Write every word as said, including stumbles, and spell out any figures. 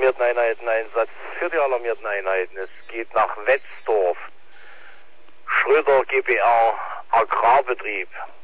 alarmierten Einheiten Einsatz für die alarmierten Einheiten. Es geht nach Wetzdorf. Schröder G b R Agrarbetrieb.